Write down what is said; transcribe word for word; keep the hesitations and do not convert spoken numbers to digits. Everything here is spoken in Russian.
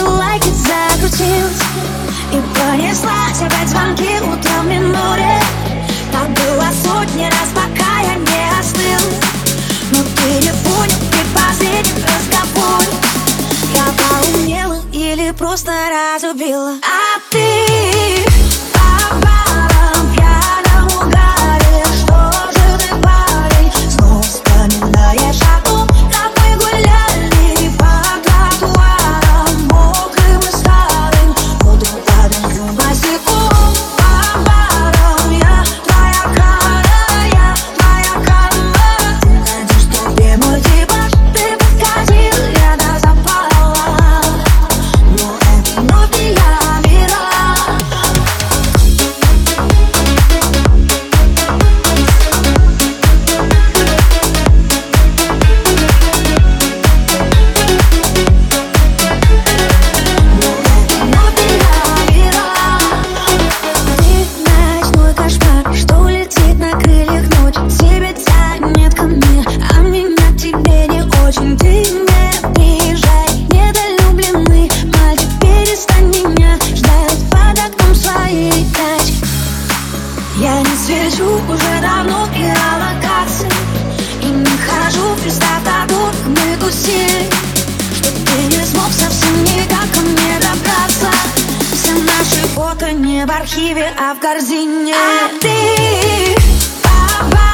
лайки закрутилась и понеслась опять звонки утром в минуре. Так было сотни раз, пока я не остыл. Но ты не понял при последнем разговоре. Я поумнела или просто разубила. А ты по барам, пьяном угаре. Что же ты, парень, снова вспоминаешь о том, как мы гуляли по тротуарам мокрым и старым, утром падаем босиком по барам. Я твоя кара, я твоя карма. Ты найдешь себе мой типаж, ты подходил, я до запала. Но это вновь не я, мира. Ночной кошмар, что летит на крыльях ночи. Тебя тянет ко мне, а меня к тебе не очень. Ты не приезжай, недолюбленный мальчик, перестань меня ждать под окном своей тачки. Я не свечу уже давно геолокации и не хожу, представь, так долго мы тусили, что ты не смог совсем никак ко мне добраться. Все наши фото не в архиве, а в корзине. А ты по